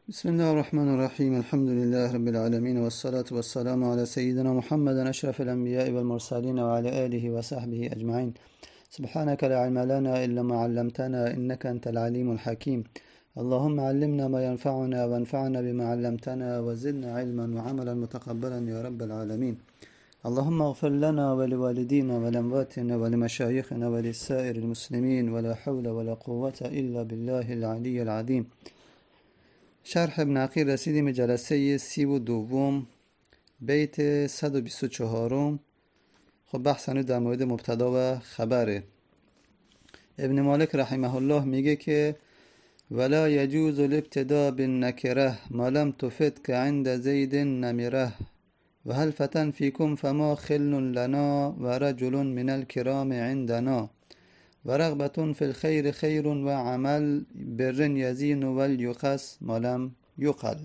بسم الله الرحمن الرحيم الحمد لله رب العالمين والصلاة والسلام على سيدنا محمد أشرف الأنبياء والمرسلين وعلى آله وصحبه أجمعين. سبحانك لا علم لنا إلا ما علمتنا إنك أنت العليم الحكيم. اللهم علمنا ما ينفعنا وانفعنا بما علمتنا وزدنا علما وعملا متقبلا يا رب العالمين. اللهم اغفر لنا ولوالدينا ولأمواتنا ولمشايخنا ولسائر المسلمين ولا حول ولا قوة إلا بالله العلي العظيم. شرح ابن عقیل رسیدیم جلسه 32 بیت 124. خب بحث هنوز در مورد مبتدا و خبره. ابن مالک رحمه الله میگه که ولا يجوز الابتداء بالنکره ما لم تفدك عند زید نمره و هل فتن فيكم فما خل لنا و رجل من الكرام عندنا و رغبة في الخير خير و عمل بر يزين واليقص ما لم يقل.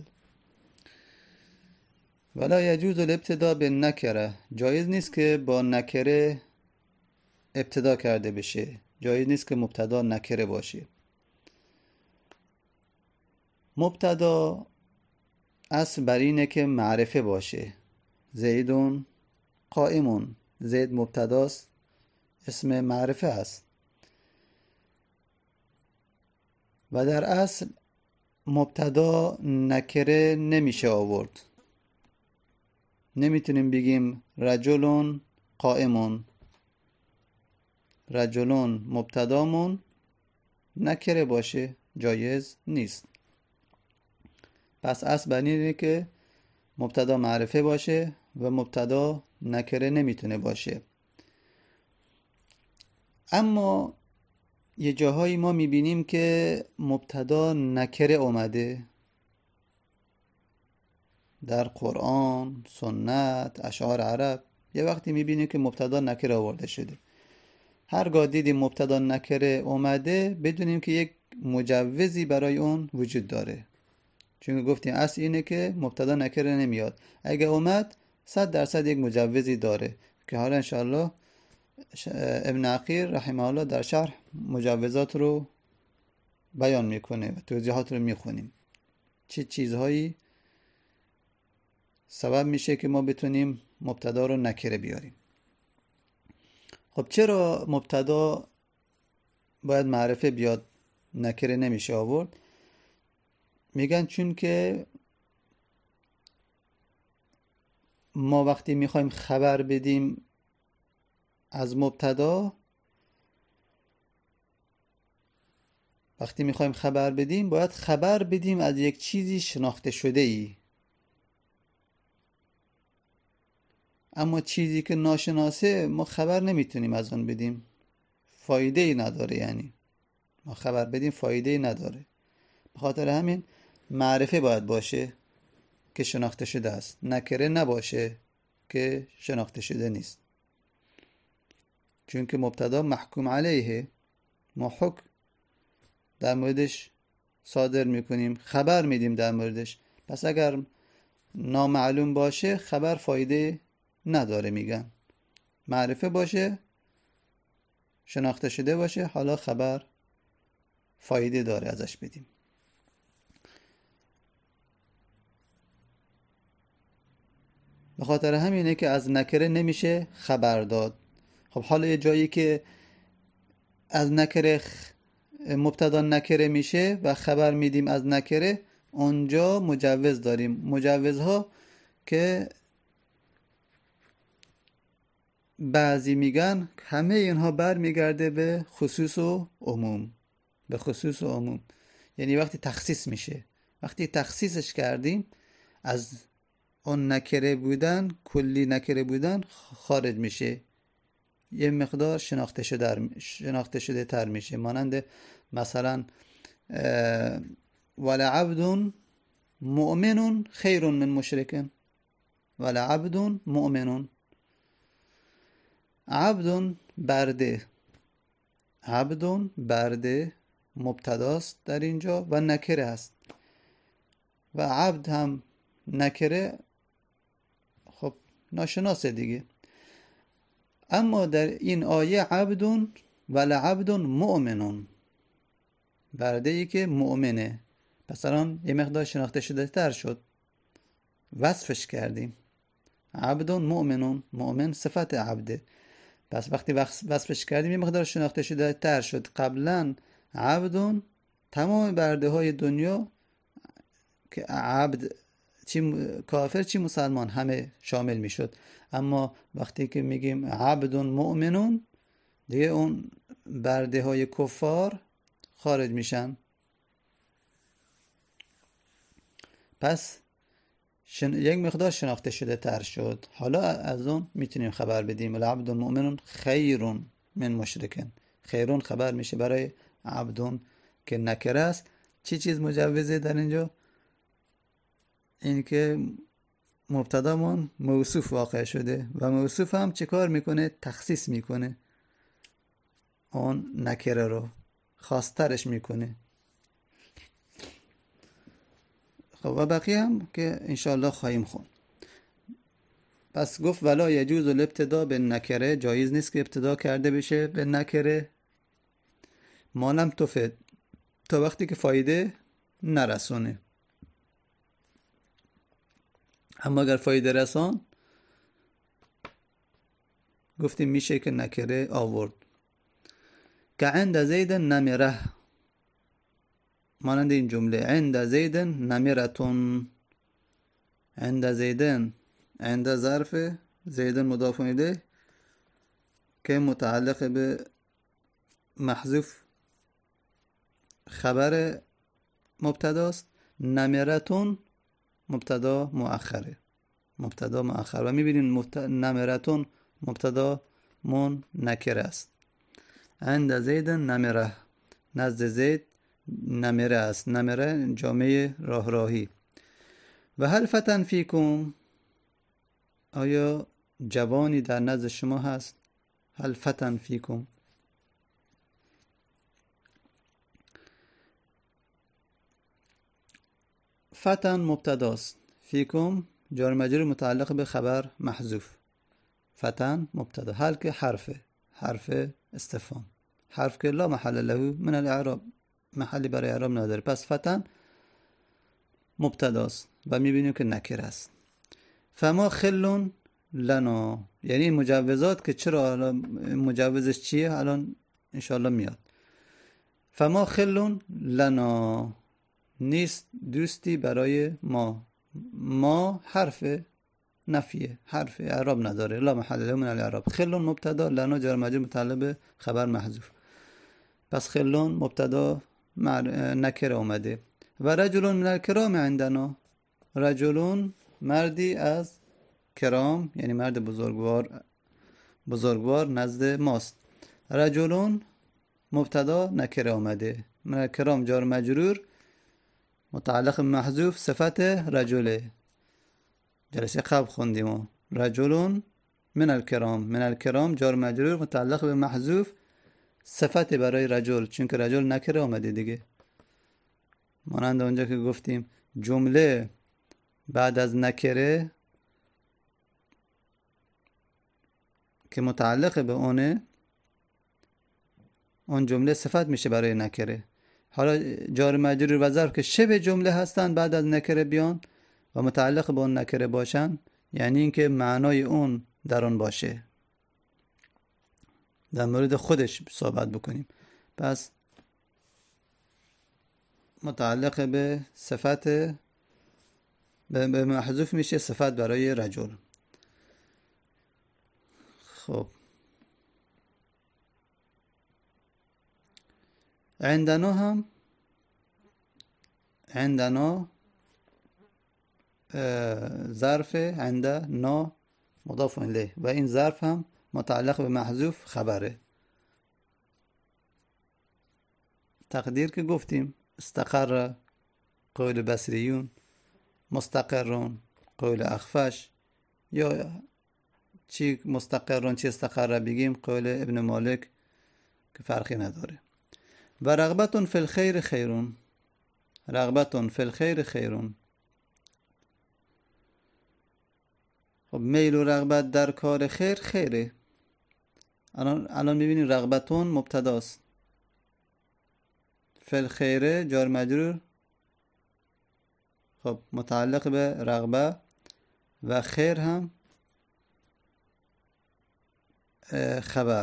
ولا يجوز الابتداء بالنکره، جایز نیست که با نکره ابتدا کرده بشه، جایز نیست که مبتدا نکره باشه. مبتدا اصل بر اینه که معرفه باشه. زیدون قائمون، زید مبتداست، اسم معرفه است و در اصل مبتدا نکره نمیشه آورد. نمیتونیم بگیم رجلون قائمون، رجلون مبتدامون نکره باشه، جایز نیست. پس اصل بر اینه که مبتدا معرفه باشه و مبتدا نکره نمیتونه باشه. اما یه جاهایی ما میبینیم که مبتدا نکره اومده در قرآن، سنت، اشعار عرب. یه وقتی میبینیم که مبتدا نکره آورده شده. هرگاه دیدیم مبتدا نکره اومده بدونیم که یک مجوزی برای اون وجود داره، چون گفتیم اصل اینه که مبتدا نکره نمیاد. اگه اومد 100% یک مجوزی داره که حالا انشاءالله ابن عقیل رحمه الله در شرح مجوزات رو بیان میکنه و توضیحات رو میخونیم چه چیزهایی سبب میشه که ما بتونیم مبتدا رو نکره بیاریم. خب چرا مبتدا باید معرفه بیاد نکره نمیشه آورد؟ میگن چون که ما وقتی میخوایم خبر بدیم از مبتدا، وقتی میخوایم خبر بدیم باید خبر بدیم از یک چیزی شناخته شده ای. اما چیزی که ناشناسه ما خبر نمیتونیم از اون بدیم، فایده ای نداره. یعنی ما خبر بدیم فایده ای نداره. به خاطر همین معرفه باید باشه که شناخته شده است، نکره نباشه که شناخته شده نیست. چون که مبتدا محکوم علیه، ما حکم در موردش صادر میکنیم، خبر میدیم در موردش. پس اگر نامعلوم باشه خبر فایده نداره. میگن معرفه باشه، شناخته شده باشه، حالا خبر فایده داره ازش بدیم. به خاطر همینه که از نکره نمیشه خبر داد. خب حالا یه جایی که از نکره مبتدا نکره میشه و خبر میدیم از نکره، اونجا مجوز داریم. مجوزها که بعضی میگن همه اینها برمیگرده به خصوص و عموم، به خصوص و عموم. یعنی وقتی تخصیص میشه، وقتی تخصیصش کردیم از اون نکره بودن، کلی نکره بودن خارج میشه، یه مقدار شناخته شده تر میشه. مانند مثلا ولعبد مؤمن خیر من مشرک، ولعبد مؤمن، عبد برده، عبد برده مبتداست در اینجا و نکره است و عبد هم نکره، خب ناشناسه دیگه. اما در این آیه عبد ولعبد مؤمن، برده ای که مؤمنه. پس الان یه مقدار شناخته شده تر شد، وصفش کردیم. عبدون مؤمنون، مؤمن صفت عبده. پس وقتی وصفش کردیم یه مقدار شناخته شده تر شد. قبلا عبدون تمام برده های دنیا که عبد چی کافر چی مسلمان همه شامل میشد، اما وقتی که میگیم عبدون مؤمنون دیگه اون برده های کفار خارج میشن. پس یک مقدار شناخته شده تر شد. حالا از اون میتونیم خبر بدیم العبد المؤمن خیرون من مشرکن. خیرون خبر میشه برای عبدون که نکره است. چی چیز مجوزه در اینجا؟ این که مبتدامون موصوف واقع شده و موصوف هم چه کار میکنه؟ تخصیص میکنه، اون نکره رو خاصترش میکنه. خب و بقیه هم که انشاءالله خواهیم خوند. پس گفت ولا یجوز الابتدا به نکره، جایز نیست که ابتدا کرده بشه به نکره ما لم تفید، تا وقتی که فایده نرسونه. اما اگر فایده رسان گفتیم میشه که نکره آورد. که عند زید نمره، مانند این جمله عند زید نمرتون. عند زیدن، عند ظرف، زیدن مضاف الیه که متعلق به محذوف خبر مبتداست. نمرتون مبتدا مؤخره، مبتدا مؤخر. و میبینین نمرتون مبتدا من نکره است. عند زید نمره، نزد زید نمره است. نمره جامعه راهی. و هل فتن فیکم، آیا جوانی در نزد شما هست؟ هل فتن فیکم، فتن مبتداست، فیکم جار مجرور متعلق به خبر محذوف. فتن مبتدا، هل که حرف استفهام، حرف که لا محل له من الاعراب، محلی برای اعراب نداره. پس فتن مبتداست و میبینیم که نکره است. فما خلون لنا، یعنی این مجوزات که چرا مجوزش چیه الان انشاءالله میاد. فما خلون لنا، نیست دوستی برای ما. ما حرف نفیه، حرف اعراب نداره، لا محل له من الاعراب. خلون مبتدا، لنا جار مجرور متعلق به خبر محذوف. پس خلون مبتدا نکره اومده. و رجلون من الکرام عندنا، رجلون مردی از کرام یعنی مرد بزرگوار نزد ماست. رجلون مبتدا نکره آمده. من الکرام جار مجرور متعلق محذوف صفت رجله. جلسه قبل خوندیم رجلون من الکرام، من الکرام جار مجرور متعلق به محذوف صفت برای رجل، چون که رجل نکره آمده دیگه. مانند اونجا که گفتیم جمله بعد از نکره که متعلق به اونه، اون جمله صفت میشه برای نکره. حالا جار مجرور و ظرف که شبه جمله هستن بعد از نکره بیان و متعلق به اون نکره باشن، یعنی اینکه معنای اون در اون باشه. در مورد خودش صحبت بکنیم. پس متعلق به صفت به محذوف میشه صفت برای رجل. خب عندنا هم عندنا ظرف عندنا مضاف الیه و این ظرف هم متعلق به محذوف خبره. تقدیر که گفتیم استقر قول بصریون، مستقرون قول اخفش، یا چی مستقرون چی استقر بگیم قول ابن مالک که فرقی نداره. و رغبتون فی الخیر خیرون، رغبتون فی الخیر خیرون. خب میل و رغبت در کار خیر خیره. الان میبینید رغبتون مبتداست، فی الخیر جار مجرور خب متعلق به رغبه و خیر هم خبر.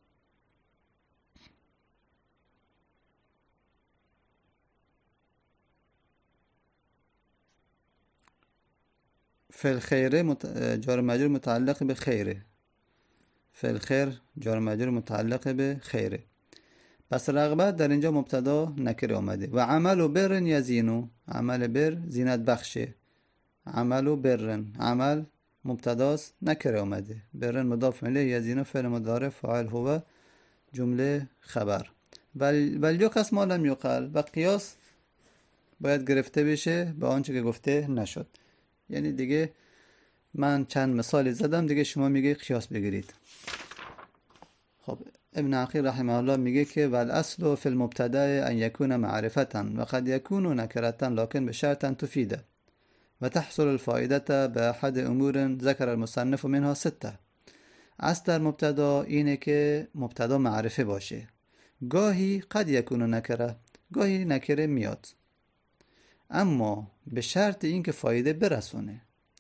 فعل خیره جار مجرور متعلق به خیره. فعل خیر جار مجرور متعلق به خیره. پس رغبت در اینجا مبتدا نکره آمده. و عمل و برن یزینو، عمل بر زینت بخشه. عمل و برن، عمل مبتداست نکره آمده، برن مضاف الیه، یزینو فعل مضارع فاعل هو جمله خبر. ولی یقص ما لم یقل، و قیاس باید گرفته بشه به آنچه که گفته نشد. یعنی دیگه من چند مثالی زدم، دیگه شما میگه قیاس بگیرید. خب ابن عقیل رحمه الله میگه که والاصل فی المبتدا ان یکون معرفتا و قد یکون نکرتا لکن بشرط تفیده و تحصل الفائده به احد امور ذکر المصنف منها 6. اصل در مبتدا اینه که مبتدا معرفه باشه. گاهی قد یکون نکره، گاهی نکره میاد، اما به شرط اینکه فایده برسونه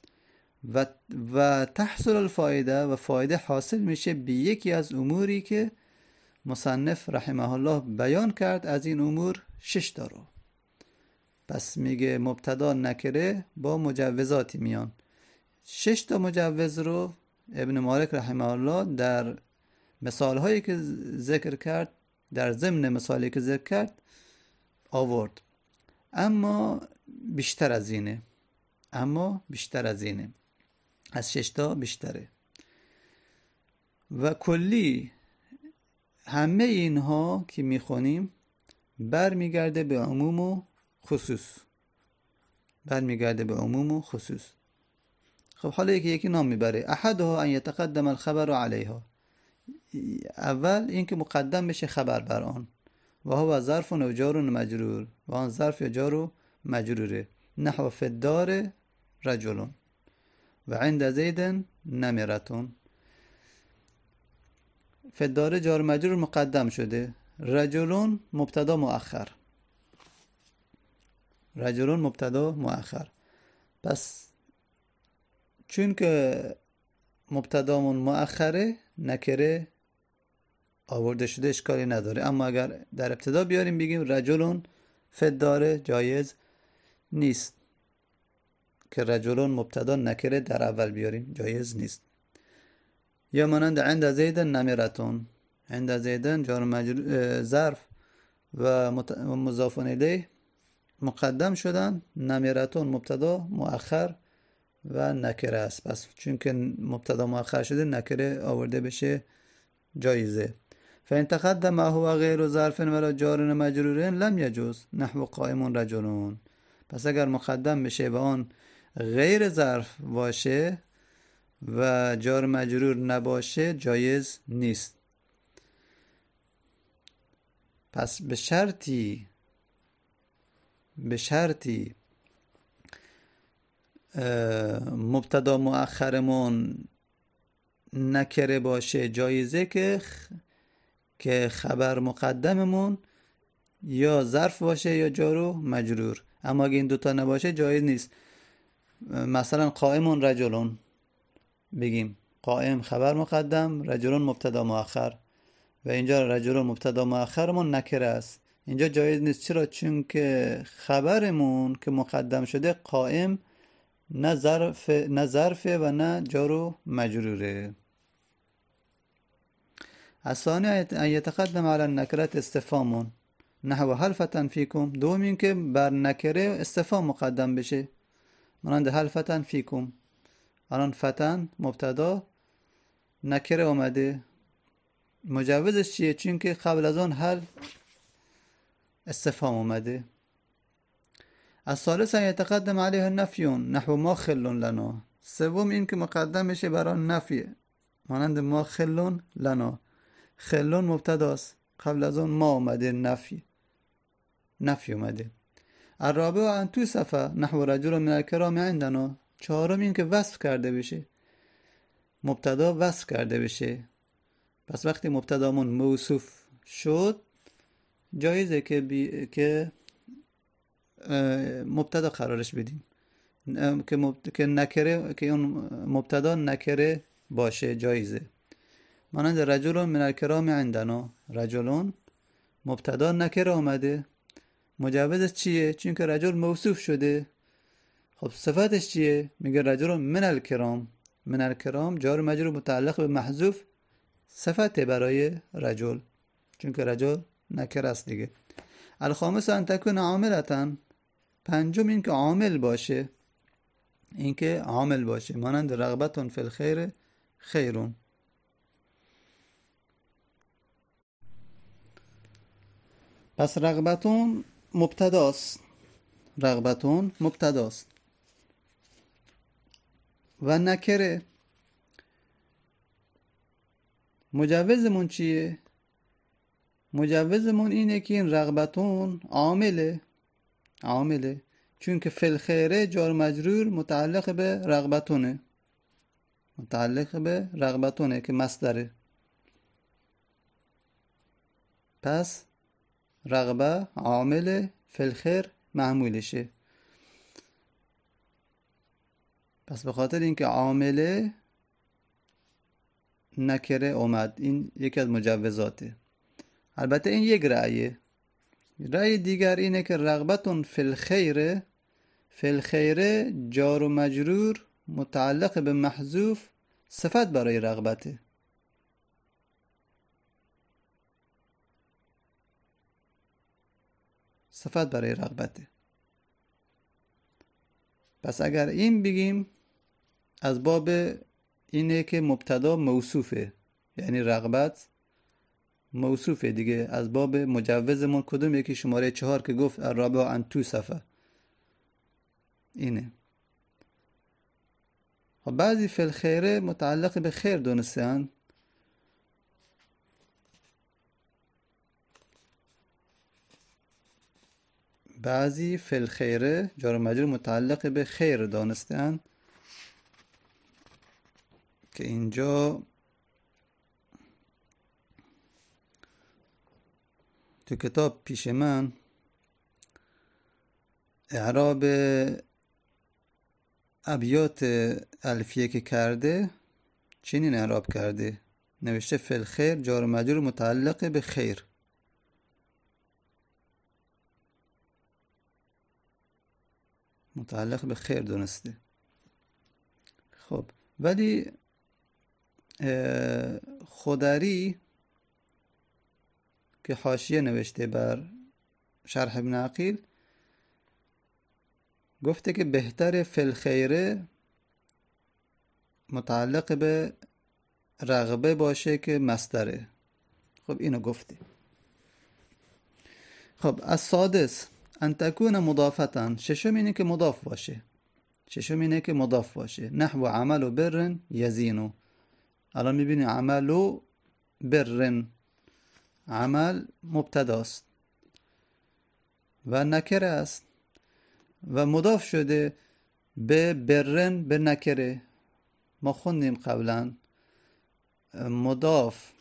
و تحصل الفایده، و فایده حاصل میشه به یکی از اموری که مصنف رحمه الله بیان کرد. از این امور 6 تا رو. پس میگه مبتدا نکره با مجوزاتی میان. 6 تا مجوز رو ابن مالک رحمه الله در مثال هایی که ذکر کرد، در ضمن مثالی که ذکر کرد آورد. اما بیشتر از اینه، از 6 تا بیشتره. و کلی همه اینها که میخونیم برمیگرده به عموم و خصوص. خب حالا یکی نام میبره. احدها ان یتقدم الخبر علیها، اول اینکه مقدم بشه خبر بر آن. و هو ظرف و جار و مجرور، و آن ظرف یا جار و مجروره. نحو فی الدار رجل و عند زید نمرتون. فی الدار جار مجرور مقدم شده، رجلون مبتدا مؤخر. پس چون که مبتدامون مؤخره نکره آورده شده اشکالی نداره. اما اگر در ابتدا بیاریم بگیم رجلون فی الدار، جایز نیست که رجلون مبتدا نکره در اول بیاریم، جایز نیست. یا مانند عند زید نمرتون، عند زیدن جار مجرور ظرف و مضاف الیه مقدم شدن، نمرتون مبتدا مؤخر و نکره است. پس چون که مبتدا مؤخر شده نکره آورده بشه جایزه. فإن تقدم ما هو غیر ظرف ولا جار مجرور لم يجوز نحو قائم رجلون. پس اگر مقدم بشه و آن غیر ظرف باشه و جار مجرور نباشه جایز نیست. پس به شرطی مبتدا مؤخرمون نکره باشه جایزه که خبر مقدممون یا ظرف باشه یا جار و مجرور. اما اگه این دوتا نباشه جایز نیست. مثلا قائمون رجلون بگیم، قائم خبر مقدم، رجلون مبتدا مؤخر، و اینجا رجلون مبتدا مؤخرمون نکره است. اینجا جایز نیست. چرا؟ چون که خبرمون که مقدم شده قائم نه ظرفه و نه جار و مجروره. الثانی ان یتقدم علی النکره استفهام نحو هل فتن فیکم. دوم این که بر نکره استفهام مقدم بشه، مانند هل فتن فیکم. الان فتن مبتدا نکره آمده، مجوزش چیه؟ چون که قبل از آن هل استفهام آمده. الثالث ان یتقدم علیه نفی نحو ما خل لنا. سوم این که مقدم بشه برای نفی، مانند ما خل لنا. خلون مبتداست، قبل از اون ما اومده نفی اومده. الرابع ان توصف نحو رجل من الکرام عندنا. چهارم این که وصف کرده بشه، مبتدا وصف کرده بشه. پس وقتی مبتدامون موصوف شد جایزه که مبتدا قرارش بدیم که نکره، که اون مبتدا نکره باشه جایزه. مانند رجل من الکرام عندنا، رجلون مبتدا نکره آمده، مجوزش چیه؟ چون که رجل موصوف شده. خب صفتش چیه؟ میگه رجل من الکرام. من الکرام جار و مجرور متعلق به محذوف صفت برای رجل، چون که رجل نکره است دیگه. الخامس ان تکون عاملتن، پنجم این که عامل باشه، این که عامل باشه، مانند رغبتون فی الخیر خیرون. پس رغبتون مبتداست، رغبتون مبتداست و نکره. مجوزمون چیه؟ مجوزمون اینه که این رغبتون عامله، چون که فی الخیره جار مجرور متعلق به رغبتونه، که مصدره. پس رغبه عامل، فی الخیر معمولشه. پس به خاطر اینکه عامله نکره اومد، این یکی از مجوزاته. البته این یک رأیه. رأی دیگر اینه که رغبتون فی الخیره جار و مجرور متعلق به محذوف صفت برای رغبته. صفت برای رغبته. پس اگر این بگیم از باب اینه که مبتدا موصوفه، یعنی رغبت موصوفه دیگه. از باب مجوزمون کدوم یکی؟ شماره 4 که گفت الرابع ان توصفه، اینه. خب بعضی فی الخیره متعلق به خیر دونستن، بعضی فی الخیره جار و مجرور متعلق به خیر دانستن که اینجا تو کتاب پیش من اعراب ابیات الفیه که کرده چنین اعراب کرده، نوشته فی الخیر جار و مجرور متعلق به خیر. متعلق به خیر دونسته. خب ولی خودری که حاشیه نوشته بر شرح ابن عقیل گفته که بهتر فی الخیره متعلق به رغبه باشه که مصدره. خب اینو گفته. خب السادس ان تکون مضافتن، ششم اینه که مضاف باشه. نحو عمل و بر یزینو. الان میبینی عمل و بر، عمل مبتداست و نکره است و مضاف شده به برن، به نکره. ما خوندیم قبلا مضاف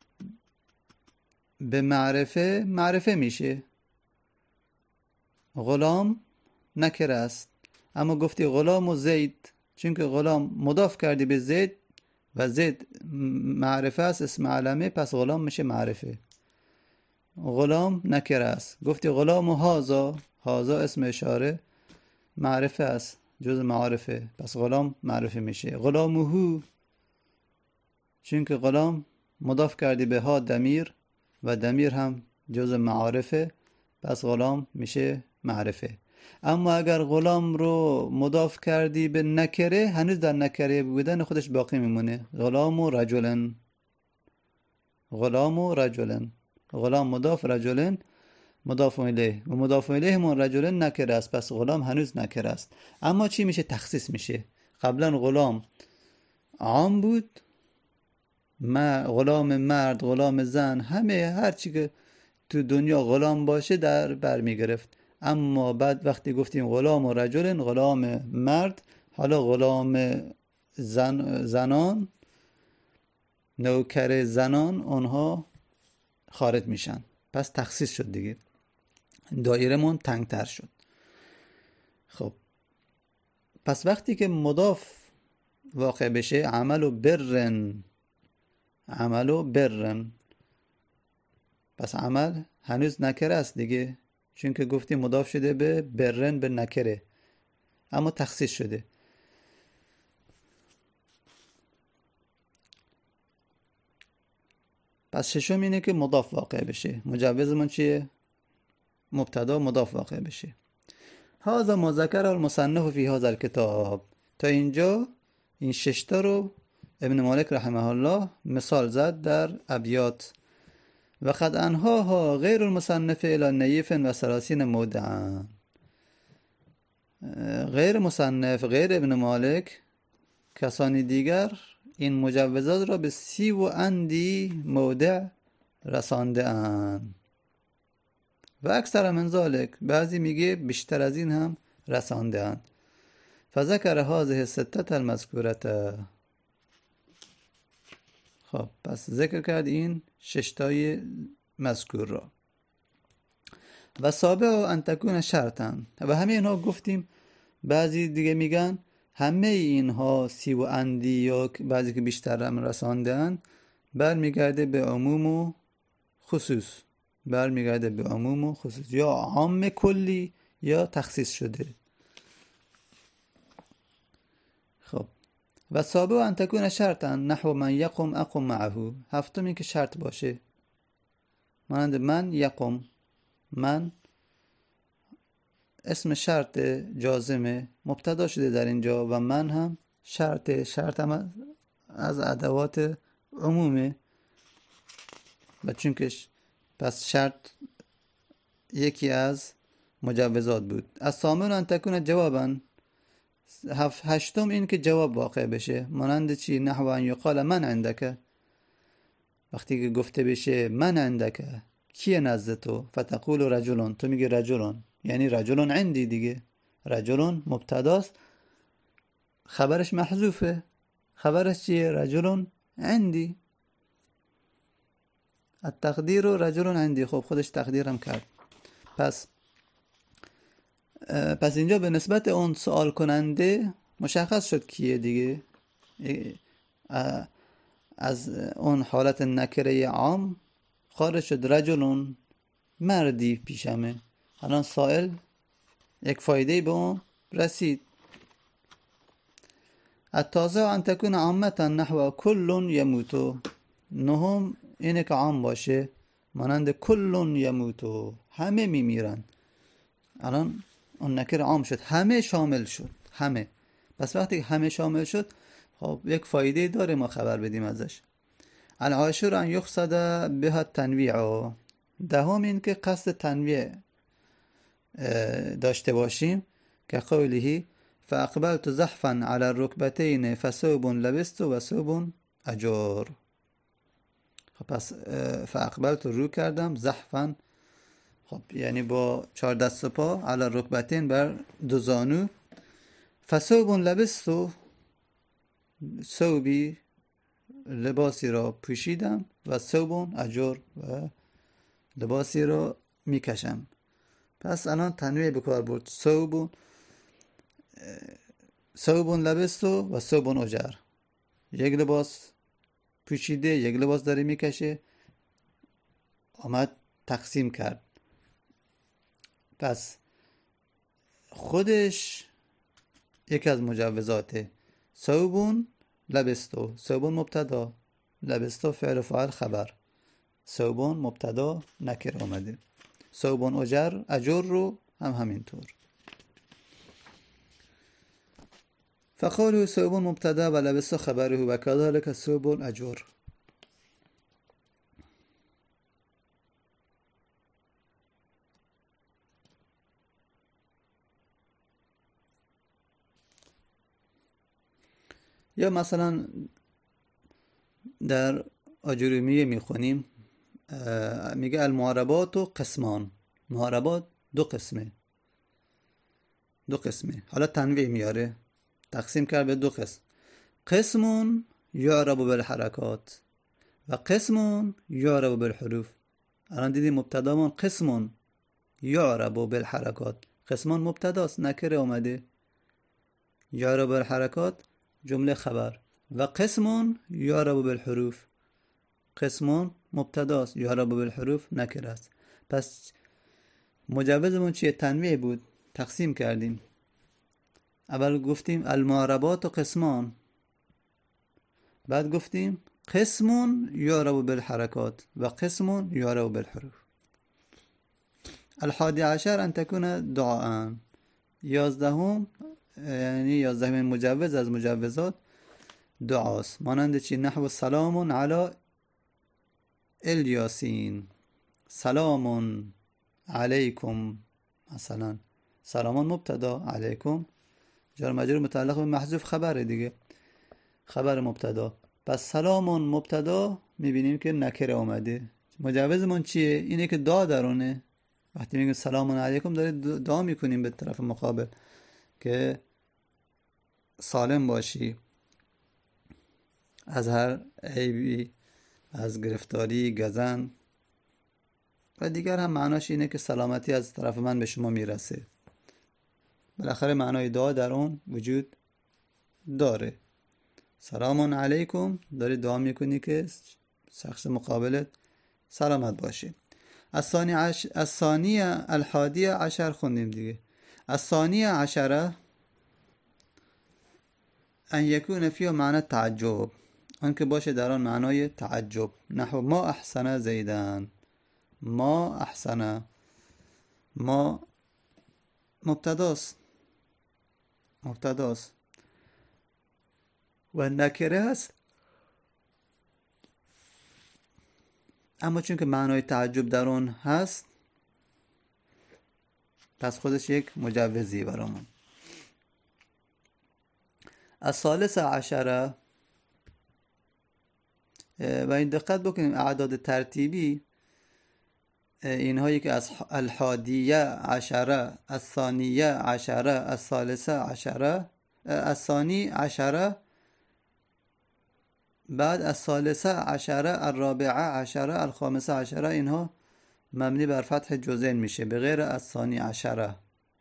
به معرفه میشه. غلام نکره است، اما گفتی غلام و زید، چون که غلام مضاف کردی به زید و زید معرفه است، اسم علمه، پس غلام میشه معرفه. غلام نکره است. گفتی غلام و هازا اسم اشاره معرفه است، جز معارفه، پس غلام معرفه میشه. غلام و هو، چون که غلام مضاف کردی به ها دمیر و دمیر هم جز معارفه، پس غلام میشه معرفه. اما اگر غلام رو مضاف کردی به نکره، هنوز در نکره بودن خودش باقی میمونه. غلام و رجلن، غلام مضاف، رجلن مضاف الیه و مضاف الیه من رجلن نکره است، پس غلام هنوز نکره است. اما چی میشه؟ تخصیص میشه. قبلا غلام عام بود، غلام مرد، غلام زن، هر چی که تو دنیا غلام باشه در بر میگرفت. اما بعد وقتی گفتیم غلام و رجلن، غلام مرد، حالا غلام زنان، نوکر زنان، اونها خارج میشن. پس تخصیص شد دیگه، دایره من تنگتر شد. خب پس وقتی که مضاف واقع بشه عمل برن، پس عمل هنوز نکره است دیگه، چون که گفتی مضاف شده به برن، به نکره، اما تخصیص شده. پس ششم اینه که مضاف واقع بشه. مجوزمون چیه؟ مبتدا مضاف واقع بشه. هذا ما ذکر المصنف فی هذا الکتاب. تا اینجا این ششتا رو ابن مالک رحمه الله مثال زد در ابیات. و قد انهاها غیر المصنف الی نیف و 30 موضعا. غیر مصنف، غیر ابن مالک، کسانی دیگر این مجوزات را به 30 و اندی موضع رسانده اند. و اکثر من ذالک، بعضی میگه بیشتر از این هم رسانده اند. فذکر هذه الستة المذکورة. خب پس ذکر کرد این ششتای مذکور را. و سابع ان تکون شرطا. و همه اینها گفتیم، بعضی دیگه میگن همه اینها 30 و اندی یا بعضی که بیشتر هم رساندن برمیگرده به عموم و خصوص، یا عام کلی یا تخصیص شده. خب و سابع ان تکون شرطا نحو من یقم اقم معه. هفتم این که شرط باشه، مانند من یقم، من اسم شرط جازمه مبتدا شده در اینجا و من هم شرط هم از ادوات عمومه. و چون که پس شرط یکی از مجوزات بود. از ثامن ان تکون جوابا. هشتم این که جواب واقع بشه، مانند چی؟ نحو ان یقال من عندک. وقتی که گفته بشه من عندک، کیه نزد تو؟ فتقول رجلون، تو میگه رجلون، یعنی رجلون عندی دیگه. رجلون مبتداست، خبرش محذوفه. خبرش چیه؟ رجلون عندی. التقدیر رجلون عندی. خب خودش تقدیرم کرد. پس اینجا به نسبت اون سوال کننده مشخص شد کیه دیگه. از اون حالت نکره عام خارج شد. رجلون، مردی پیشمه. الان سائل یک فایده به اون رسید. التاسع ان تکون عامتا نحو کل یموتو. نهم اینه که عام باشه، مانند کل یموتو، همه میمیرن. الان اون نکره عام شد، همه شامل شد، همه. پس وقتی همه شامل شد، خب یک فایده داره ما خبر بدیم ازش. العاشر ان یقصد بها التنویع. دهم این که قصد تنویع داشته باشیم، که قوله فاقبلت زحفا على الركبتين فثوب لبست و ثوب اجر. خب پس فاقبلت رو کردم، زحفا خب یعنی با 4 دست و پا، علی الرکبتین بر 2 زانو، فثوب لبست، ثوبی لباسی را پوشیدم، و ثوب اجر و لباسی را میکشم. پس الان تنویع بکار برد. ثوب لبست و ثوب اجر. یک لباس پوشیده، یک لباس داره میکشه، آمد تقسیم کرد. پس خودش یکی از مجوزاته. ثوب لبستو، ثوب مبتدا، لبستو فعل و فاعل خبر، ثوب مبتدا نکره آمده. ثوب اجر رو هم همینطور. فقالوا ثوب مبتدا و لبستو خبره و کذالک ثوب اجر. یا مثلا در آجرومیه میخونیم، میگه المعربات و قسمان. معربات 2 قسمه. حالا تنویع میاره، تقسیم کرد به 2 قسم. قسم یعرب بالحرکات و قسم یعرب بالحروف. الان دیدیم مبتدامون قسم یعرب بالحرکات، قسمون مبتداست، نکره اومده. یعرب بالحرکات جمله خبر. و قسمون یعرب بالحروف، قسمون مبتداست، یعرب بالحروف نکره است. پس مجوزمون چیه؟ تنویع بود، تقسیم کردیم. اول گفتیم المعربات و قسمان، بعد گفتیم قسمون یعرب بالحرکات و قسمون یعرب بالحروف. الحادی عشر ان تكون دعاء. 11 یعنی 11 مجوز از مجوزات دعاست. مانند چی؟ نحو سلام علی الیاسین، سلام علیکم مثلا. سلامان مبتدا، علیکم جار مجرور متعلق به محذوف خبره دیگه، خبر مبتدا. پس سلامون مبتدا میبینیم که نکره اومده. مجوزمون چیه؟ اینه که دا درونه. وقتی میگیم سلام علیکم داره دعا میکنیم به طرف مقابل که سالم باشی از هر عیبی، از گرفتاری، گزن و دیگر. هم معناش اینه که سلامتی از طرف من به شما میرسه. بالاخره معنای دعا در اون وجود داره. سلام علیکم داری دعا میکنی که شخص مقابلت سلامت باشه. الثانیه الحادیه عشر خوندیم دیگه. الثانیه عشره ان یکون فیها معنی تعجب، آن که باشه در آن معنای تعجب. نحو ما احسن زیدن، ما احسن، ما مبتداست و نکره هست، اما چون که معنای تعجب در اون هست پس خودش یک مجوزی برامون. الثالث عشره و این دقت بکنیم اعداد ترتیبی اینهایی که از الحادیه عشره، الثانیه عشره، الثالثه عشره، الثانی عشره، بعد الثالثه عشره، الرابعه عشره، الخامسه عشره، اینها مبنی بر فتح جزئین میشه به غیر الثانی عشره.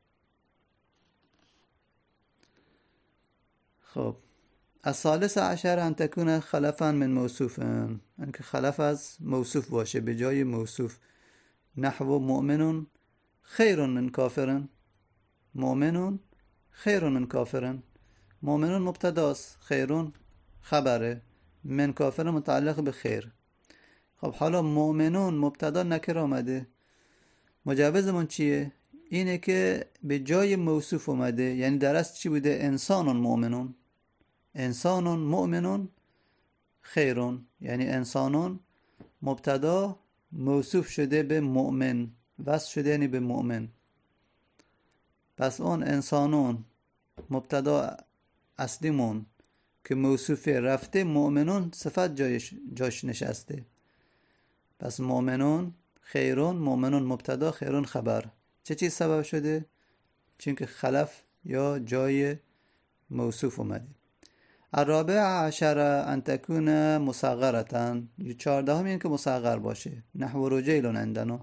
خب الثالث عشر ان تكون خلفا من موصوف، اینکه خلف از موصوف باشه به جای موصوف. نحو مؤمن خیر من کافر، مؤمن خیر من کافر. مؤمن مبتداست، خیرون خبره، من کافر متعلق به خیر. خب حالا مؤمنون مبتدا نکره آمده، مجوزمون چیه؟ اینه که به جای موصوف اومده. یعنی در اصل چی بوده؟ انسان مؤمنون، انسان مؤمنون خیرون. یعنی انسانون مبتدا موصوف شده به مؤمن، وصف شده یعنی به مؤمن. پس اون انسانون مبتدا اصلیمون که موصوفه رفته، مؤمنون صفت جاش نشسته. پس مؤمنون خیرون، مؤمنون مبتدا، خیرون خبر. چه چیز سبب شده؟ چون که خلف یا جای موصوف اومده. الرابع عشر ان تكون مصغرة، 14 این که مصغر باشه. نحو رجیلون عندنا،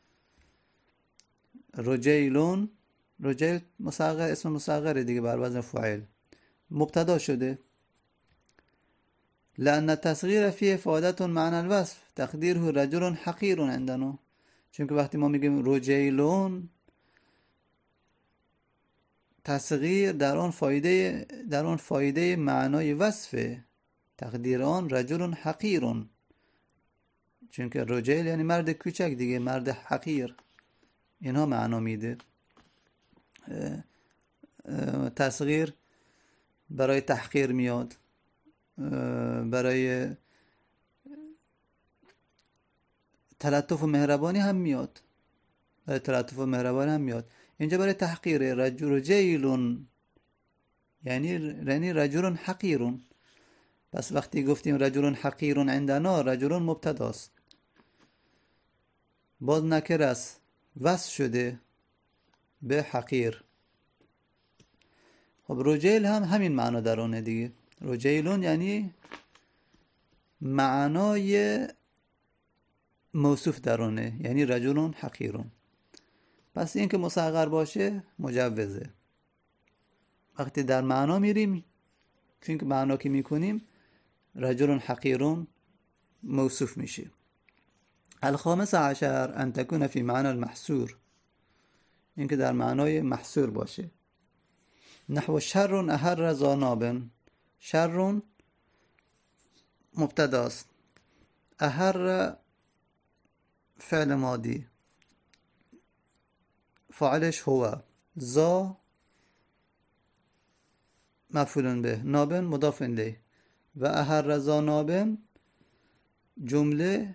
رجیلون، رجیل مصغر، اسم مصغر دیگه بر وزن فاعل، مبتدا شده. لأن التصغیر فيه افادة معنى الوصف تقدیره رجل حقیر عندنا. چون که وقتی ما میگیم رجیلون، تصغیر در آن فایده معنای وصفه، تقدیر آن رجل حقیر. چون که رجل یعنی مرد کوچک دیگه، مرد حقیر، اینها معنا میده. تصغیر برای تحقیر میاد، برای تلطف و مهربانی هم میاد، برای تلطف و مهربانی هم میاد. اینجا برای تحقیر رجیلون یعنی رجل حقیرون. پس وقتی گفتیم رجل حقیرون عندنا، رجل مبتداست، باز نکره است، وصف شده به حقیر. خب رجیل هم همین معنا درونه دیگه. رجیلون یعنی معنای موصوف درونه، یعنی رجل حقیرون. پس این که مصغر باشه مجوزه. وقتی در معنا میریم، چون که معنا که میکنیم رجل حقیرون موصوف میشه. الخامس عشر ان تكون في معنى المحصور، این که در معنای محصور باشه. نحو شر اهر ذا شر مبتداست، اهر فعل ماضی، فاعلش هو، ذا مفعول به، نابن مضاف الیه و اهر ذا نابن جمله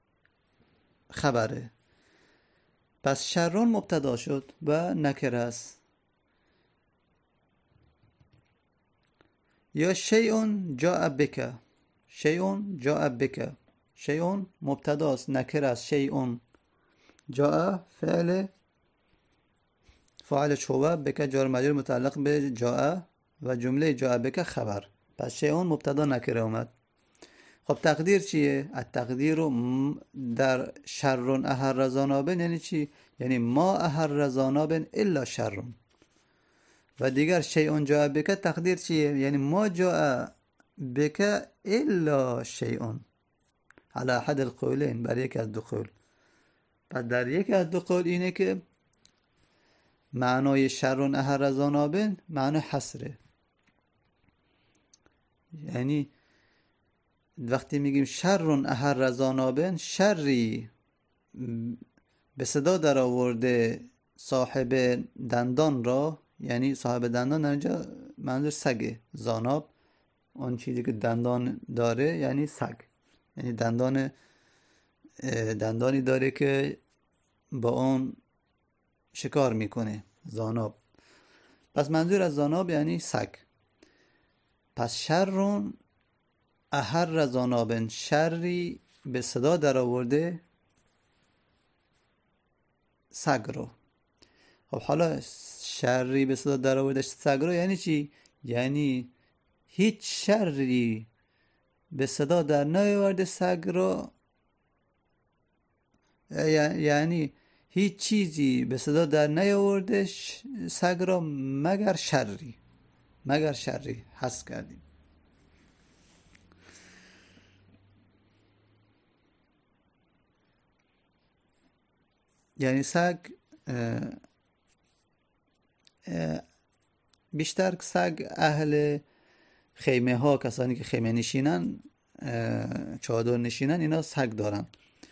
خبره. پس شرون مبتدا شد و نکره است. یا شیء جاء بک، شیء جاء بک، شیء مبتداست، نکره است، شیء جاء فاعلش هو، بک جار مجرور متعلق به جاء و جمله جاء بک خبر. پس شیء مبتدا نکره اومد. خب تقدیر چیه؟ التقدیر در شر اهر ذا نابن یعنی چی؟ یعنی ما اهر ذا نابن الا شر. و دیگر شیء جاء بک تقدیر چیه؟ یعنی ما جاء بک الا شیء، على احد القولین، بر یک از دو قول. پس در یک از دو قول اینه که معنای شر اهر ذا نابن معنای حصره. یعنی وقتی میگیم شر اهر ذا نابن، شری به صدا در آورده صاحب دندان را، یعنی صاحب دندان در اینجا منظور سگه، ذاناب اون چیزی که دندان داره یعنی سگ، یعنی دندانی داره که با اون شکار میکنه، ذاناب. پس منظور از ذاناب یعنی سگ. پس شر اهر ذا نابن، شری به صدا در آورده سگ رو. خب حالا شری به صدا در آورده سگ رو یعنی چی؟ یعنی هیچ شری به صدا در نیاورده سگ رو، یعنی هیچ چیزی به صدا در نیاورده سگ رو مگر شری، مگر شری حذف کردیم. یعنی سگ بیشتر سگ اهل خیمه ها، کسانی که خیمه نشینن، چادر نشینن، اینا سگ دارن.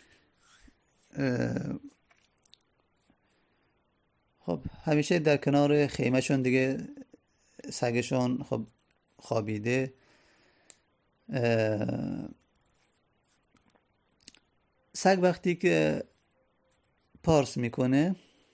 خب همیشه در کنار خیمه شون دیگه سگشون خب خوابیده. سگ وقتی که پارس میکنه،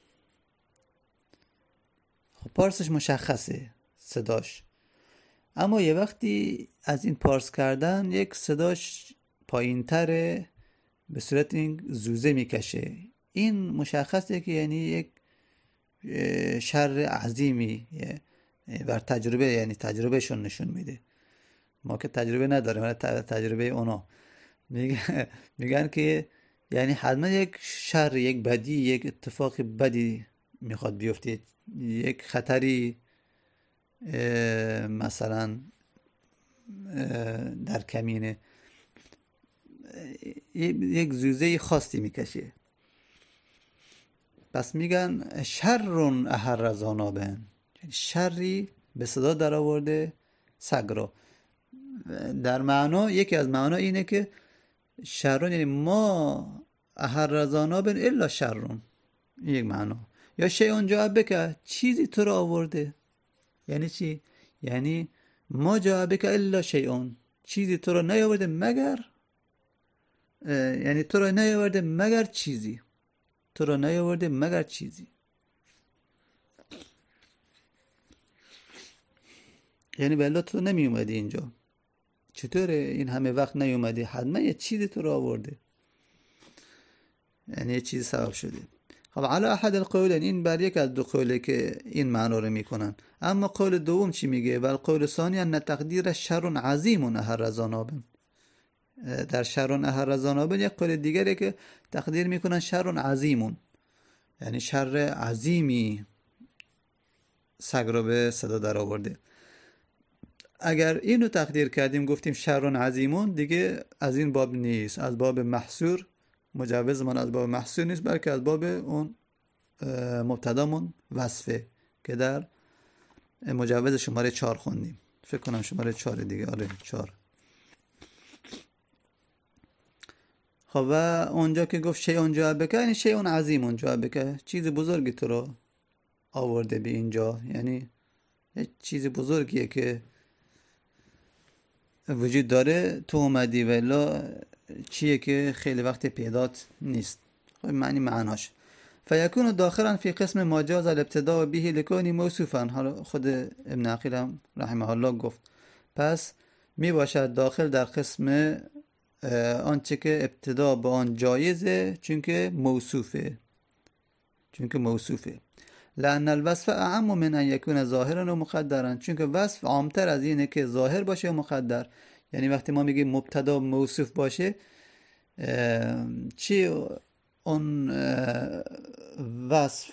خب پارسش مشخصه صداش، اما یه وقتی از این پارس کردن یک صداش پایین تره، به صورت این زوزه میکشه. این مشخصه که یعنی یک شر عظیمی بر تجربه، یعنی تجربهشون نشون میده. ما که تجربه نداریم ولی تجربه اونا میگن که یعنی حتما یک شر، یک بدی، یک اتفاق بدی میخواد بیفته، یک خطری مثلا در کمینه، یک زوزه خاصی میکشه. پس میگن شر اهر ذا نابن، شری به صدا در آورده سگ رو. در معنا یکی از معنا اینه که شرون یعنی ما اهر ذا نابن الا شرون، یک معنا. یا شیء جاء بک، چیزی تو رو آورده. یعنی چی؟ یعنی ما جاء بک الا شیء، چیزی تو رو نیاورده مگر، یعنی تو رو نیاورده مگر چیزی، تو رو نیاورده مگر چیزی. یعنی بلا تو نمی اومدی اینجا، چطوره این همه وقت نیومدی؟ حتما یه چیزی تو رو آورده، یعنی یه چیزی سبب شده. خب علی احد القولین، این بر یک از دو قوله که این معنا رو میکنن. اما قول دوم چی میگه؟ و القول ثانی ان تقدیر شر عظیم اهر ذا نابن، در شر اهر ذا نابن یک قول دیگره که تقدیر میکنن شر عظیم، یعنی شر عظیمی سگ رو به صدا در آورده. اگر اینو تقدیر کردیم گفتیم شرون عظیمون، دیگه از این باب نیست، از باب محصور، مجوزمان از باب محصور نیست، بلکه از باب اون مبتدامون وصفه که در مجوز شماره 4 خوندیم. فکر کنم شماره 4 دیگه. آره 4. خب و اونجا که گفت شیء جاء بک، یعنی شیء عظیم جاء بک، چیز بزرگی تو رو آورده به اینجا، یعنی چیز بزرگیه که وجود داره، تو اومدی، ولی چیه که خیلی وقت پیدات نیست. خب معناش فیکون داخلا فی قسم ماجاز الابتداء به لکونی موصوفا. حالا خود ابن عقیل هم رحمه الله گفت پس می باشد داخل در قسم آنچه که ابتدا به آن جایزه، چونکه موصوفه. لأن الوصف اعم من ان یکون ظاهرا و مقدرا، چونکه وصف عامتر از اینه که ظاهر باشه و مقدر. یعنی وقتی ما میگیم مبتدا موصوف باشه، چی اون وصف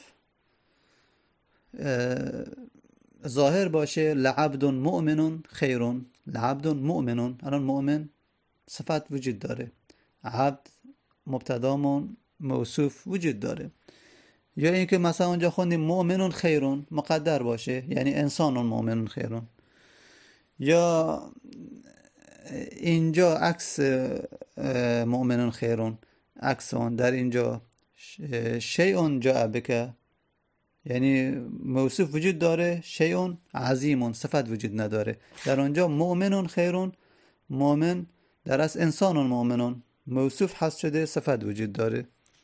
ظاهر باشه، لعبد مؤمن خیرون، لعبد مؤمن. الان مؤمن صفت وجود داره، عبد مبتدامون موصوف وجود داره. یا اینکه مثلا اونجا خوندیم مؤمن خیرون، مقدر باشه، یعنی انسان مؤمن خیرون. یا اینجا عکس مؤمن خیرون، عکس اون در اینجا شیء جاء بک، یعنی موصوف وجود داره، شیء عظیم صفت وجود نداره. در اونجا مؤمن خیرون، مؤمن در اصل انسان مؤمنون، موصوف هست شده، صفت وجود داره.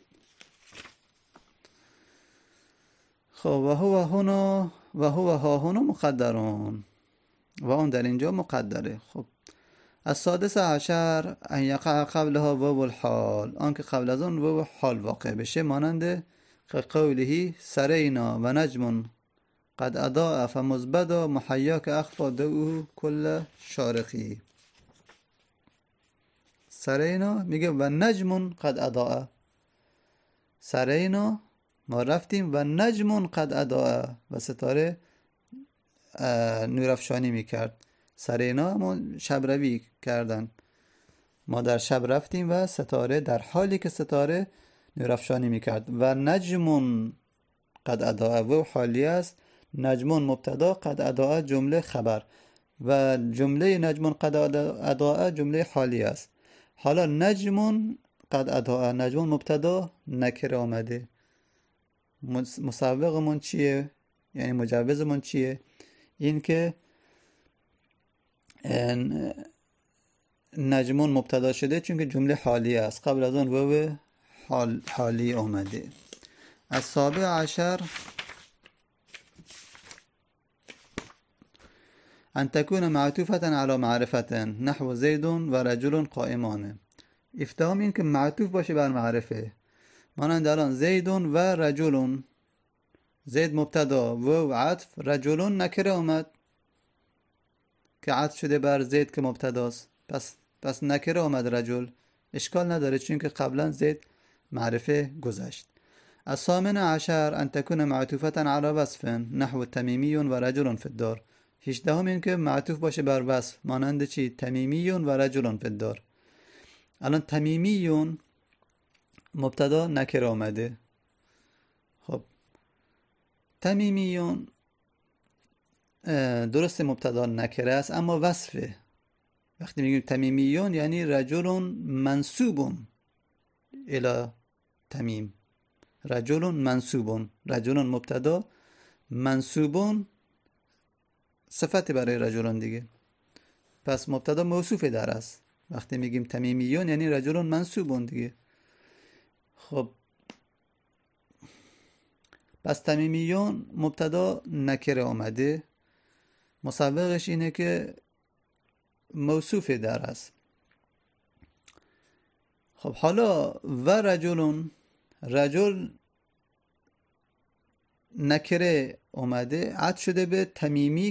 خب و هو ها هنا مقدرون، و اون در اینجا مقدره. خب السادس عشر ان یقع قبلها واو الحال، آنکه قبل از اون واو حال واقع بشه، مانند قوله سرینا و نجم قد اضاء فمزبدا محیاک اخفا دوه کل شارقی. سرینا میگه و نجم قد اضاء، سرینا ما رفتیم و نجم قد اضاء، و ستاره نورافشانی میکرد. سرینا ما شب روی کردن، ما در شب رفتیم و ستاره در حالی که ستاره نورافشانی میکرد. و نجم قد اضاء و حالی است، نجم مبتدا، قد اضاء جمله خبر، و جمله نجم قد اضاء جمله حالی است. حالا نجم قد اضاء، نجم مبتدا نکره آمده، مسوقمون چیه؟ یعنی مجوزمون چیه؟ این که نجمون مبتدا شده چون که جمله حالی است، قبل از اون واو حالی آمده. السابع عشر ان تكون معطوفة على معرفة نحو زید و رجل قائمان. افتهام این که معطوف باشه بر معرفه، مانند الان زید و رجل، زید مبتدا و عطف، رجل نکره آمد که عطف شده بر زید که مبتداست، پس نکره آمد رجل، اشکال نداره چون که قبلا زید معرفه گذشت. الثامن عشر ان تكون معطوفة على وصف نحو تمیمی و رجل فی الدار. 18 این که معطوف باشه بر وصف، مانند چی؟ تمیمی و رجل فی الدار. الان تمیمی مبتدا نکره آمده. خب تمیمیون درست مبتدا نکره است اما وصفه. وقتی میگیم تمیمیون یعنی رجل منسوب الی تمیم، رجل منسوب، رجل مبتدا، منسوب صفت برای رجلون دیگه، پس مبتدا موصوف در است. وقتی میگیم تمیمیون یعنی رجل منسوب دیگه. خب پس تمیمیون مبتدا نکره آمده، مسوقش اینه که موصوف در است. خب حالا و رجلون، رجل نکره اومده، عطف شده به تمیمی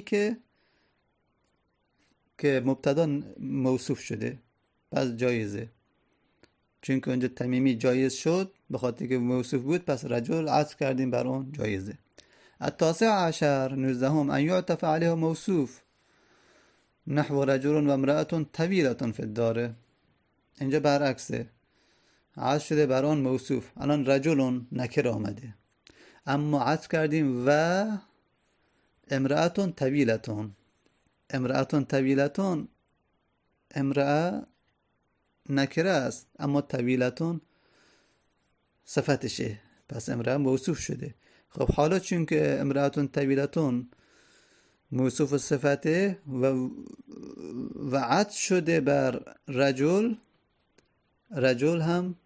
که مبتدا موصوف شده، پس جایزه، چون که اونجا تمیمی جایز شد به خاطر که موصوف بود، پس رجل عطف کردیم بر اون جایزه. التاسع عشر 19 ان یعطف علیه موصوف نحو رجل و امرأة طویلة فی الدار. اینجا برعکسه، عطف شده بر آن موصوف. الان رجل نکره آمده اما عطف کردیم و امرأة طویلة. امرأة طویلة، امرأة نکره است اما طویلة صفتشه، پس امرأة موصوف شده. خب حالا چون که امرأة طویلة موصوف صفته و عطف شده بر رجل، رجل هم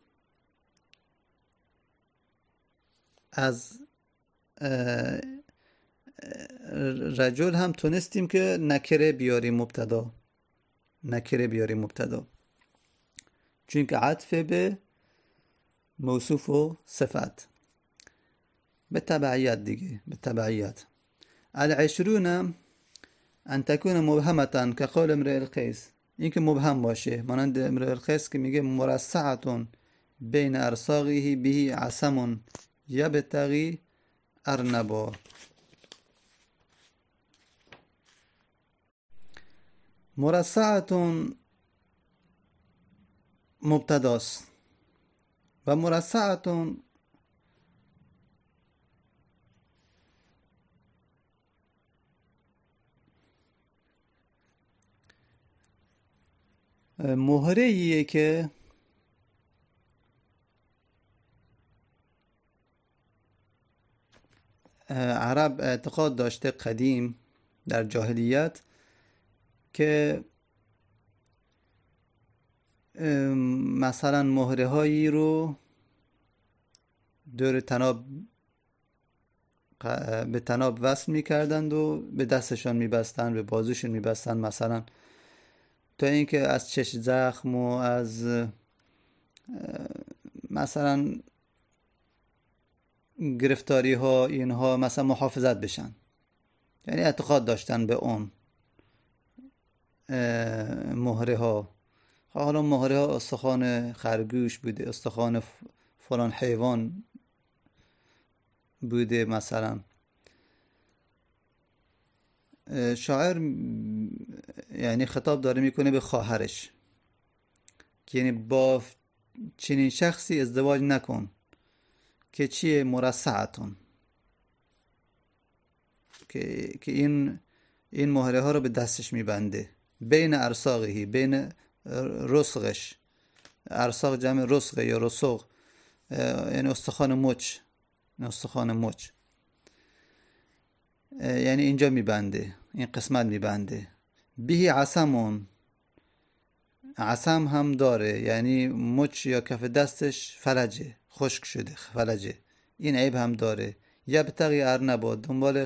از رجل هم تونستیم که نکره بیاریم مبتدا، نکره بیاریم مبتدا، چون که عطف به موصوف و صفت به تبعیت دیگه، به تبعیت. العشرون ان تكون مبهمة كقول امرئ القیس، این که مبهم باشه، مانند امرئ القیس که میگه مرصعة بین ارساقه به عصم یبتغی ارنبا. مرصعة مبتداست و مرصعة مهره‌ایه که عرب اعتقاد داشته قدیم در جاهلیت که مثلا مهره هایی رو دور تناب به تناب وصل میکردند و به دستشان میبستند، به بازوشون میبستند مثلا، تا اینکه از چشم زخم و از مثلا گرفتاری ها اینها مثلا محافظت بشن. یعنی اعتقاد داشتن به اون مهره ها. حالا مهره ها استخوان خرگوش بوده، استخوان فلان حیوان بوده مثلا. شاعر یعنی خطاب داره میکنه به خواهرش که یعنی با چنین شخصی ازدواج نکن که چیه؟ مرصعتون، که این مهره ها رو به دستش میبنده، بین ارساقهی، بین رسغش. ارساق جمع رسغه یا رسغ، یعنی استخوان مچ، استخوان مچ، یعنی اینجا میبنده، این قسمت میبنده. به عصمون، عصم هم داره، یعنی مچ یا کف دستش فلجه، خشک شده، فلجه، این عیب هم داره. یبتغی ارنبا، دنبال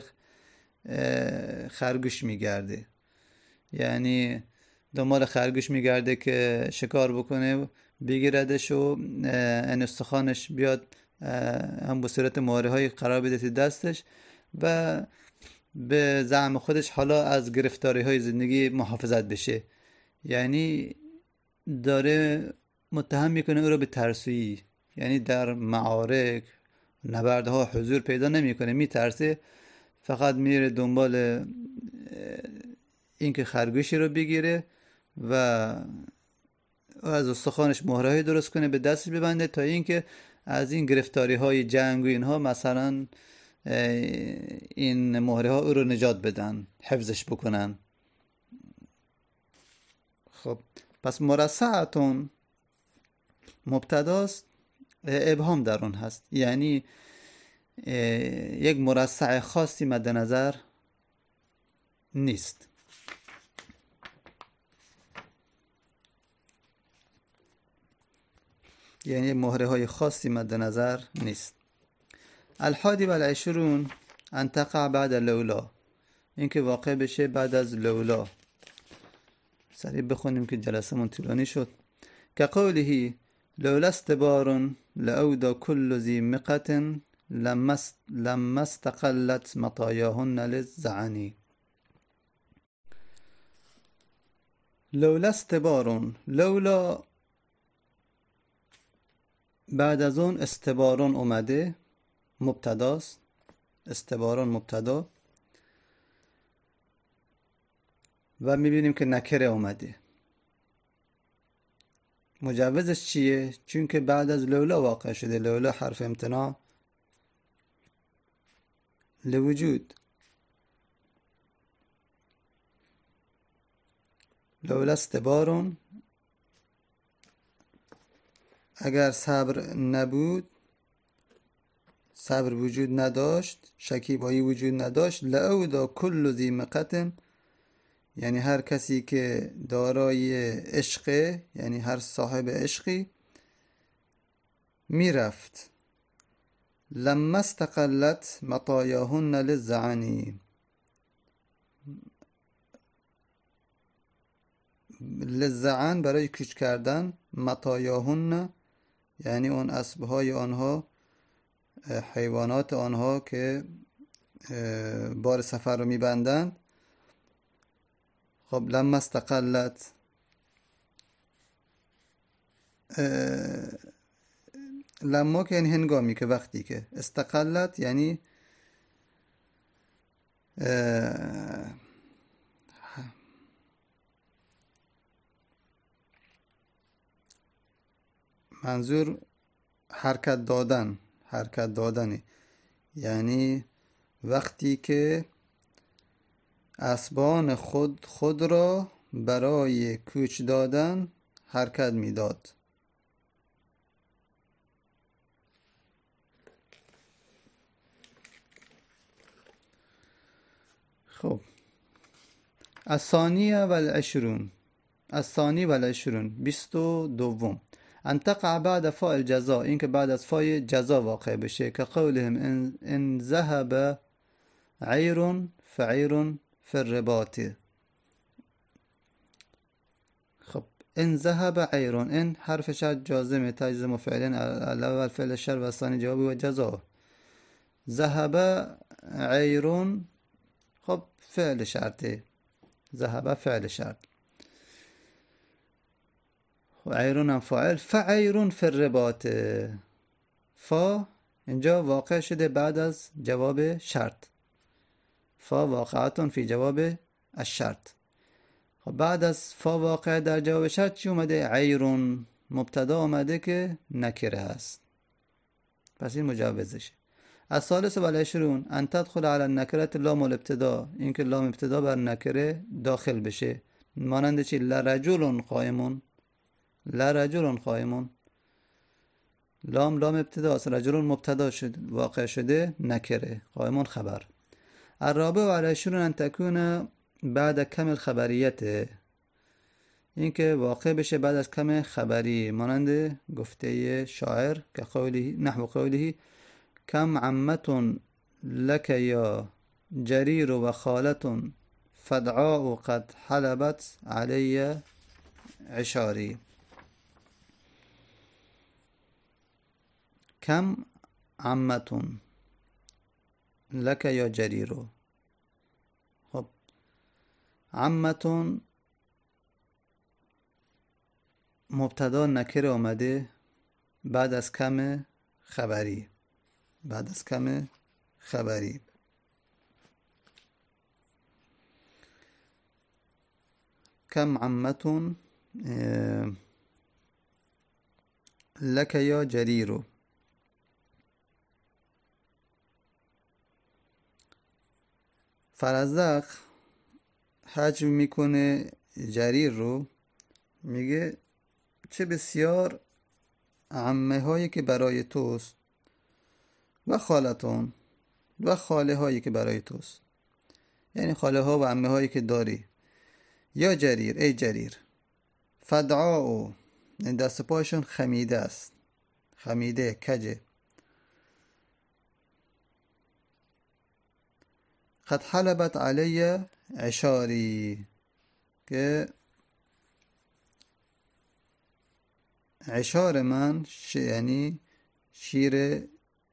خرگوش میگرده، یعنی دنبال خرگوش میگرده که شکار بکنه بگیردش و این استخوانش بیاد هم به صورت مهره های قرار بده دستش و به زعم خودش حالا از گرفتاری های زندگی محافظت بشه. یعنی داره متهم میکنه او رو به ترسویی، یعنی در معارک نبردها حضور پیدا نمیکنه، میترسه، فقط میره دنبال اینکه خرگوشی رو بگیره و از استخوانش مهره‌ای درست کنه به دستش ببنده تا اینکه از این گرفتاری های جنگ و اینها مثلا این مهره ها او رو نجات بدن، حفظش بکنن. خب پس مرصعتون مبتداست، ابهام در اون هست، یعنی یک مرصع خاصی مد نظر نیست. یعنی مهره های خاصی مد نظر نیست. الحادی و العشرون ان تقع بعد لولا، این که واقع بشه بعد از لولا. سریع بخونیم که جلسه من طولانی شد. که قوله لولا استبار لأودى كل ذي مقة لما استقلت مطاياهن للزعني. لولا استبار، لولا بعد از اون استبارون اومده، مبتداست، استبارون مبتدا، و میبینیم که نکره اومده. مجوزش چیه؟ چون که بعد از لولا واقع شده. لولا حرف امتناع لوجود، لولا استبارون، اگر صبر نبود، صبر وجود نداشت، شکیبایی وجود نداشت، لعودا کل ذی مقتن، یعنی هر کسی که دارای عشقه، یعنی هر صاحب عشقی میرفت. لما استقلت مطایاهن للزعنی، للزعن برای کوچ کردن، مطایاهن یعنی اون اسبهای آنها، حیوانات آنها که بار سفر رو میبندند. خب لما استقلت، لما که یعنی هنگامی که، وقتی که، استقلت یعنی منظور حرکت دادن، حرکت دادنه، یعنی وقتی که اسبان خود را برای کوچ دادن حرکت میداد. خب الثانیه و العشرون، الثانی و العشرون، 22. ان تقع بعد فاء الجزاء، این که بعد از فای جزا واقع بشه، که قولهم ان ذهب عیر فعیر فی الرباط. خب ان ذهب عیر، ان حرف شرط جازمه، تجزم فعلین، الاول فعل الشر و الثانی جواب و جزا. ذهب عیر، خب فعل شرطه، ذهب فعل شرط، عیرون هم فاعل. فعیرون فی الرباط، فا اینجا واقع شده بعد از جواب شرط، فا واقعتون فی جواب الشرط. خب بعد از فا واقع در جواب شرط چی اومده؟ عیرون مبتدا اومده که نکره هست، پس این مجوزشه. الثالث و العشرون ان تدخل علی النکرة لام الابتدا، این که لام ابتدا بر نکره داخل بشه، مانند چی؟ لرجل قائمون، لرجل قائمون، لام ابتداست، رجل مبتدا شد واقع شده نکره، قائمون خبر. الرابع و العشرون ان تکون بعد کم الخبریت، این که واقع بشه بعد از کم خبری، مانند گفته شاعر که قوله، نحو قوله کم عمت لک یا جریر و خالت فدعاء قد حلبت علی عشاری. کم عمتون لک یا جریرو، خب عمتون مبتدا نکره آمده بعد از کم خبری، بعد از کم خبری. کم عمتون لک یا جریرو. فرزدق حجم میکنه جریر رو، میگه چه بسیار عمه هایی که برای توست و خالتون و خاله هایی که برای توست، یعنی خاله ها و عمه هایی که داری. یا جریر، ای جریر، فدعاء، دست پایشون خمیده است، خمیده، کجه. قد حلبت علی عشاری، که عشار من یعنی شیر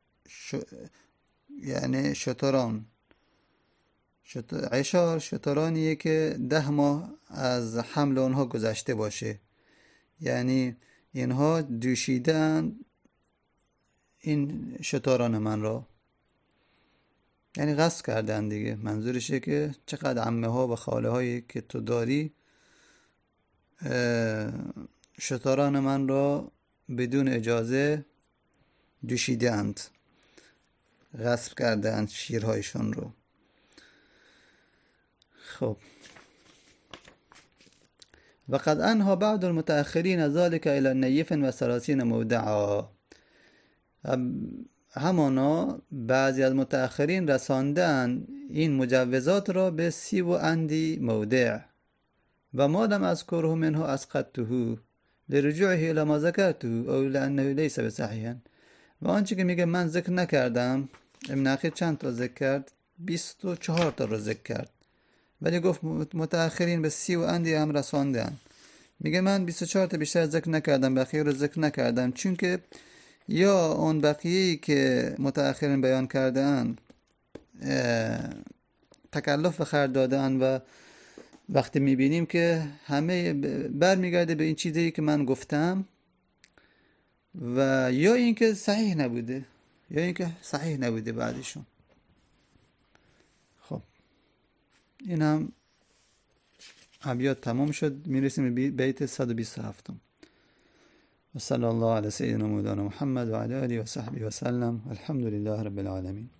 یعنی شتران. عشار شترانیه که 10 ماه از حمل اونها گذشته باشه، یعنی اینها دوشیدن این شتاران من را، یعنی غصب کردن دیگه. منظورشه که چقدر عمه ها و خاله هایی که تو داری شتاران من را بدون اجازه دوشیدند، غصب کردند شیرهایشون رو. خب وقد انها بعض المتأخرین ذلك الى نیف و 30 مودعا. همانا بعضی از متأخرین رساندن این مجوزات را به 30 موضع. و ما لم اذکره منه اسقطته لرجوعه الى ما ذکرته او لانه لیس بصحیحا. و آنچه که میگه من ذکر نکردم، ابن اخیر چند تا ذکر کرد؟ 24 تا رو ذکر کرد، ولی گفت متأخرین به 30 هم رساندن. میگه من 24 تا بیشتر ذکر نکردم، بقیه رو ذکر نکردم، چون که یا اون بقیه‌ای که متأخرین بیان کردن تکلف به خرج دادن و وقتی میبینیم که همه برمیگرده به این چیزی که من گفتم، و یا اینکه صحیح نبوده بعدشون. خب این هم ابیات تمام شد، میرسیم به بیت 127. و صلی الله علی سیدنا مولانا محمد و علی آله و صحبه و سلم. الحمد لله رب العالمین.